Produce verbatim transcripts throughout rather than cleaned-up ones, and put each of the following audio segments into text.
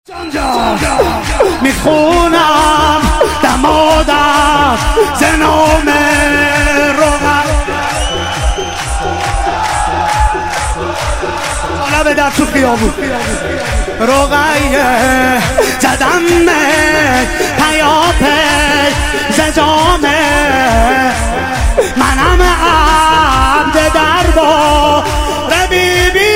میخونم دمادش زنام روغن طلب در تو خیابون روغیه زدم پیاپی زجامه منم عبد دربار بیبی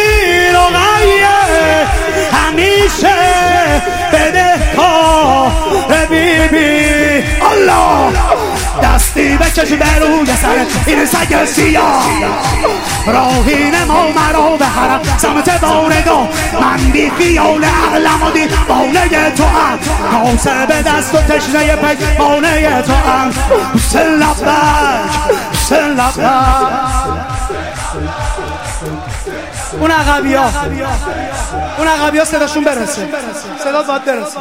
روغیه همیشه بده کار بیبی الله دستی بکش برو سر این سگ سیاه راهی نما مرا به حرم سمت بارگاه من بی خیال عقلم و دیوانه تو ام کاسه دست و تشنه پیمانه تو ام حسین لبک حسین لبک اون عقبی ها اون عقبی ها صداشون برسه صدا باید برسه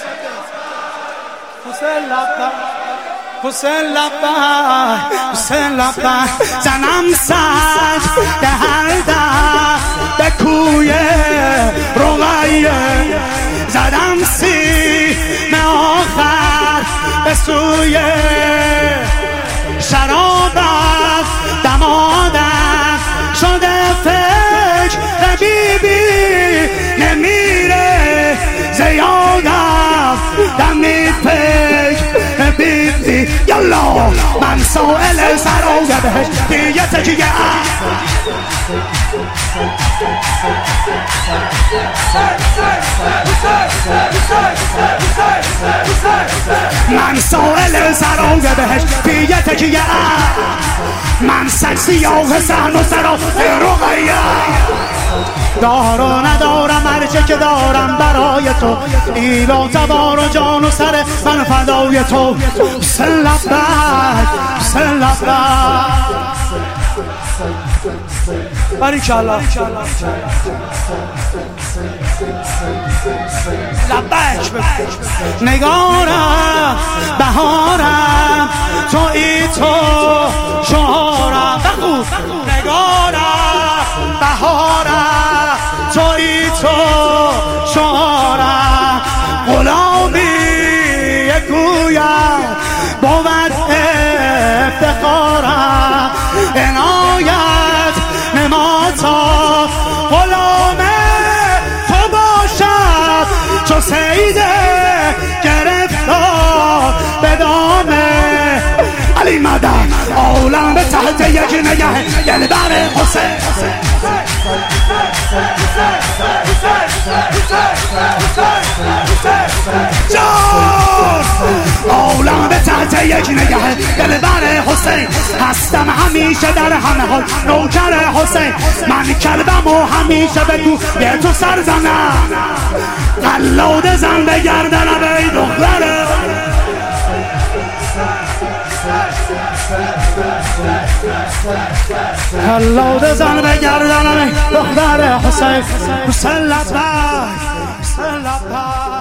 حسین لبک حسین لبک حسین لبک زنم سج به هر در به کوی روغیه زدم سیم آخر به سوی شرابت دمادم شده فکر بیبی نمیره زیادم دمی فکر بیبی یالا من سائل سرای بهش دیگه تکیه من سائل سرای بهش دیگه تکیه من سگ سیاه سحن و سرا روغیه دار و ندارم هرچه که دارم برای تو ایل و تبار و جان و سر من فدای تو حسین لبک حسین لبک باریکالله لبک نگارم بهارم تو ای تو شهارم نگارم بهارم تو ای تو شهارم غلامی گویم بود افتخارم عنایت نماتا غلام تو باشد چو سیده گرفتار به دامه علی مدن عالم به تحت یک نگه دلبر حسین جان عالم به تحت یک نگه دلبر حسین هستم همیشه در همه حال نوکر حسین من کلبم و همیشه بگو یه تو سر زنم قلاده زن به گردنم ای دختره قلاده زن به گردنم ای دختر حسین حسین لبک حسین لبک